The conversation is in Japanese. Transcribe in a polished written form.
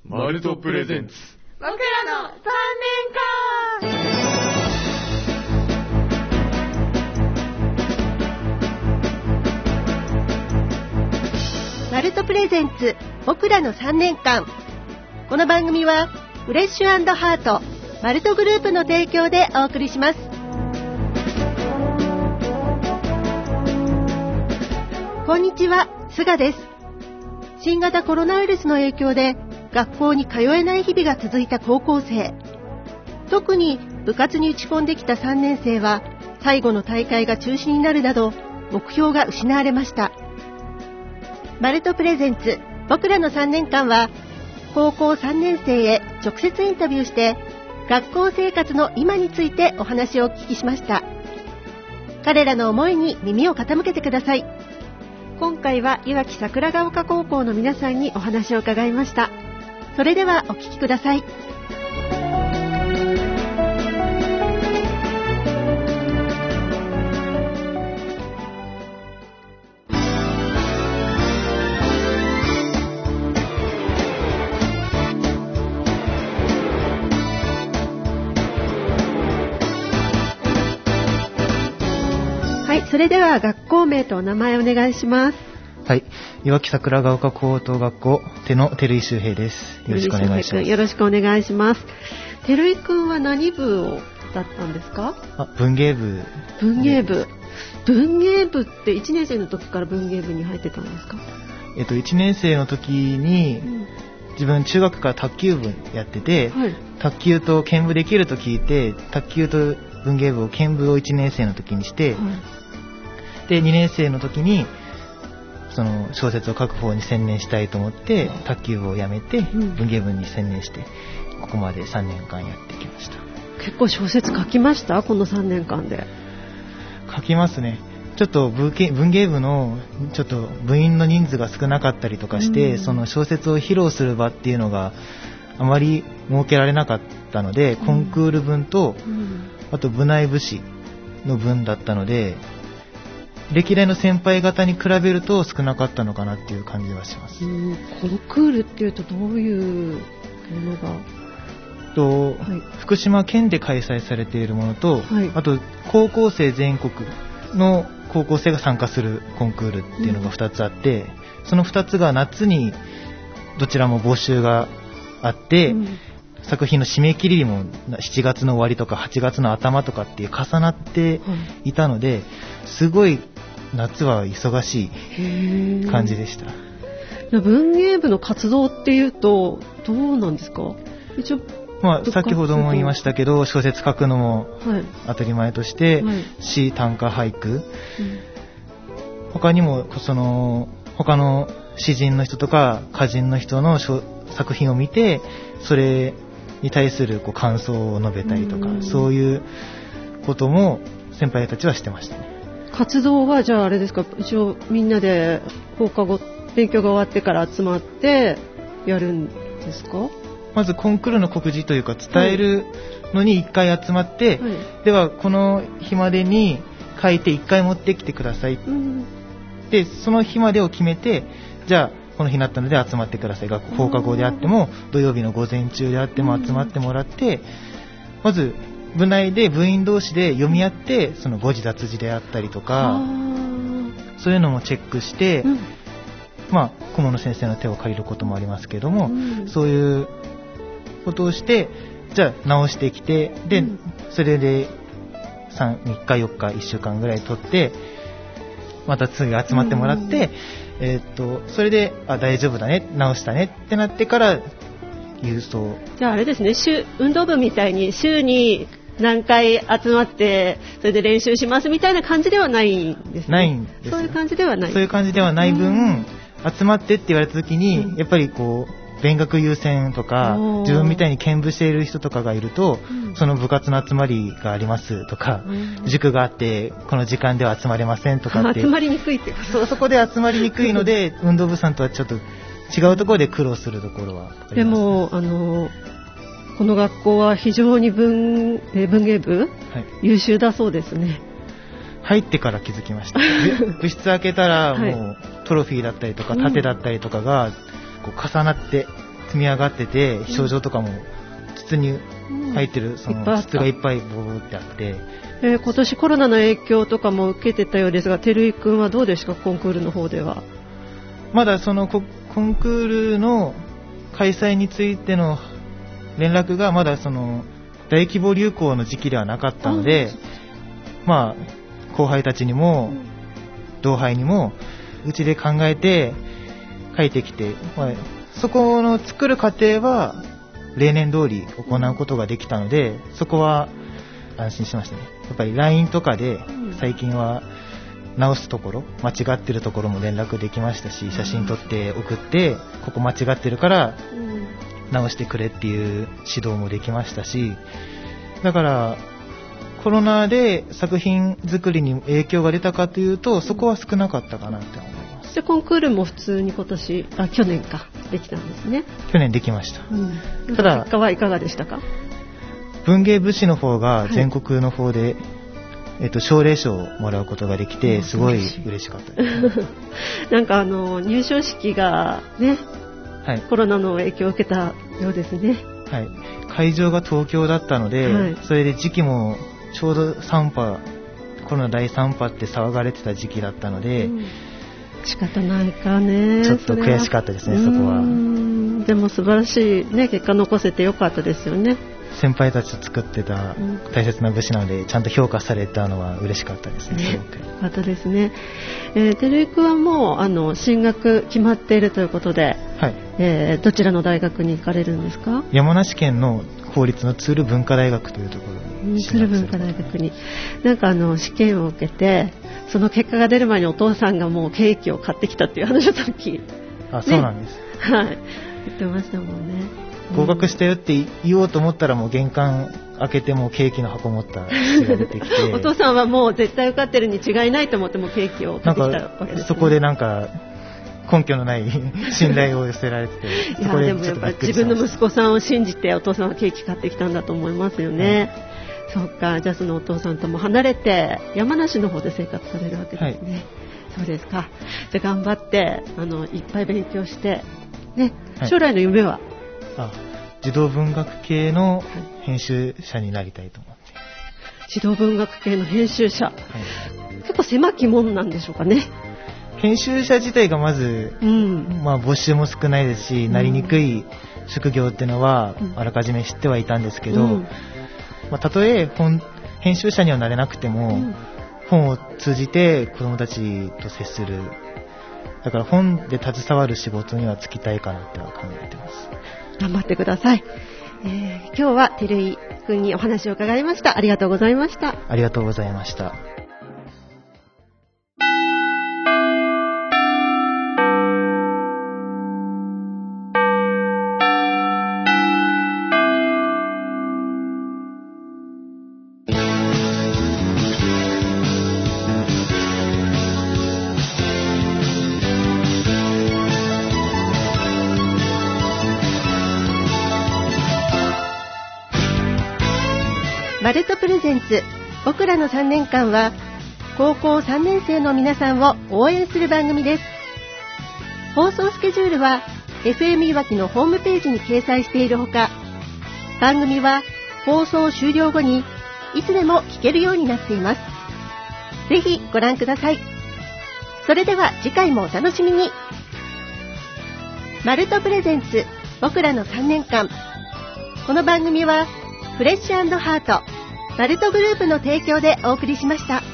マルトプレゼンツ僕らの3年間。マルトプレゼンツ僕らの3年間。この番組はフレッシュ&ハートマルトグループの提供でお送りします。こんにちは、菅です。新型コロナウイルスの影響で学校に通えない日々が続いた高校生。特に部活に打ち込んできた3年生は最後の大会が中止になるなど目標が失われました。マルトプレゼンツ僕らの3年間は高校3年生へ直接インタビューして学校生活の今についてお話をお聞きしました。彼らの思いに耳を傾けてください。今回はいわき桜ヶ丘高校の皆さんにお話を伺いました。それではお聞きください。はい、それでは学校名とお名前お願いします。 はい、いわき桜ヶ丘高等学校手の照井修平です。よろしくお願いします。 よろしくお願いします。照井くんは何部だったんですか？ 文芸部。 文芸部って1年生の時から文芸部に入ってたんですか ？1年生の時に、自分中学から卓球部やってて、はい、卓球と剣舞できると聞いて卓球と文芸部を剣舞を1年生の時にして、はい、で2年生の時にその小説を書く方に専念したいと思って卓球部をやめて文芸部に専念してここまで3年間やってきました。 結構小説書きました？この3年間で。 書きますね。ちょっと文芸部のちょっと部員の人数が少なかったりとかして、その小説を披露する場っていうのがあまり設けられなかったので、コンクール分と、あと部内部誌の分だったので歴代の先輩方に比べると少なかったのかなっていう感じはします。 コンクールっていうとどういうものがはい、福島県で開催されているものと、はい、あと高校生全国の高校生が参加するコンクールっていうのが2つあって、その2つが夏にどちらも募集があって、作品の締め切りも7月の終わりとか8月の頭とかっていう重なっていたので、すごい夏は忙しい感じでした。 文芸部の活動っていうとどうなんですか？一応先ほども言いましたけど小説書くのも当たり前として、はい、詩短歌俳句、他にも他の詩人の人とか歌人の人の作品を見てそれに対する感想を述べたりとか、そういうことも先輩たちはしてましたね。 活動はじゃああれですか、一応みんなで放課後勉強が終わってから集まってやるんですか？ まずコンクールの告示というか伝えるのに1回集まって、はい、ではこの日までに書いて1回持ってきてください、でその日までを決めて、じゃあこの日になったので集まってください。放課後であっても土曜日の午前中であっても集まってもらって、まず部内で部員同士で読み合ってその誤字脱字であったりとかそういうのもチェックして、顧問の先生の手を借りることもありますけども、そういうことをしてじゃあ直してきて、で、それで3日4日1週間ぐらい取ってまた次集まってもらって、それで大丈夫だね直したねってなってから郵送。 じゃああれですね、運動部みたいに週に何回集まってそれで練習しますみたいな感じではないんですね。 ないんです。 そういう感じではない。 そういう感じではない分、集まってって言われた時に、やっぱり勉学優先とか自分みたいに兼部している人とかがいると、その部活の集まりがありますとか、塾があってこの時間では集まれませんとかって集まりにくいってそこで集まりにくいので運動部さんとはちょっと違うところで苦労するところはあります。 でもこの学校は非常に文芸部、優秀だそうですね。 入ってから気づきました。部室開けたらもうトロフィーだったりとか盾だったりとかがこう重なって積み上がってて、症状とかも筒に入ってる、その筒がいっぱいボーってあって、 今年コロナの影響とかも受けてたようですが、照井くんはどうですか、コンクールの方では。 まだそのコンクールの開催についての連絡がまだその大規模流行の時期ではなかったので、まあ後輩たちにも同輩にもうちで考えて書いてきて、まあ、そこの作る過程は例年通り行うことができたので、そこは安心しましたね。やっぱり LINE とかで最近は直すところ、間違ってるところも連絡できましたし、写真撮って送って、ここ間違ってるから直してくれっていう指導もできましたし、だからコロナで作品作りに影響が出たかというと、そこは少なかったかなって思います。 でコンクールも普通に去年かできたんですね。 去年できました。 ただ結果はいかがでしたか？ 文芸部誌の方が全国の方で、奨励賞をもらうことができて、すごい嬉しかったですなんか入賞式がね、はい、コロナの影響を受けたようですね。 はい、会場が東京だったので、はい、それで時期もちょうど3波、コロナ第3波って騒がれてた時期だったので、 仕方ないかね。 ちょっと悔しかったですね、そこは。 でも素晴らしいね、結果残せてよかったですよね。 先輩たちと作ってた大切な部誌なので、ちゃんと評価されたのは嬉しかったですね。すごく。 よかったですね。照井くんはもう進学決まっているということで、はい、どちらの大学に行かれるんですか？ 山梨県の公立のツール文化大学というところにツール文化大学に。なんか試験を受けて、その結果が出る前にお父さんがもうケーキを買ってきたっていう話をさっき、 そうなんです。 はい、言ってましたもんね。 合格したよって言おうと思ったら、もう玄関開けてもケーキの箱持った父が出てきてお父さんはもう絶対受かってるに違いないと思ってもケーキを買ってきたわけですね。 そこでなんか根拠のない信頼を寄せられてていやでもやっぱり自分の息子さんを信じてお父さんはケーキ買ってきたんだと思いますよね。そうか、じゃあそのお父さんとも離れて山梨の方で生活されるわけですね。はい、そうですか。じゃあ頑張っていっぱい勉強してね、はい、将来の夢は？ 児童文学系の編集者になりたいと思って。 児童文学系の編集者、はい、結構狭き門なんでしょうかね。 編集者自体がまず、まあ、募集も少ないですし、なりにくい職業っていうのはあらかじめ知ってはいたんですけど、まあ、たとえ編集者にはなれなくても、本を通じて子どもたちと接する、だから本で携わる仕事には就きたいかなっては考えてます。 頑張ってください。今日は照井くんにお話を伺いました。ありがとうございました。 ありがとうございました。 マルトプレゼンツ僕らの3年間は高校3年生の皆さんを応援する番組です。放送スケジュールは FM いわきのホームページに掲載しているほか、番組は放送終了後にいつでも聞けるようになっています。ぜひご覧ください。それでは次回もお楽しみに。マルトプレゼンツ僕らの3年間、この番組はフレッシュ&ハートマルトグループの提供でお送りしました。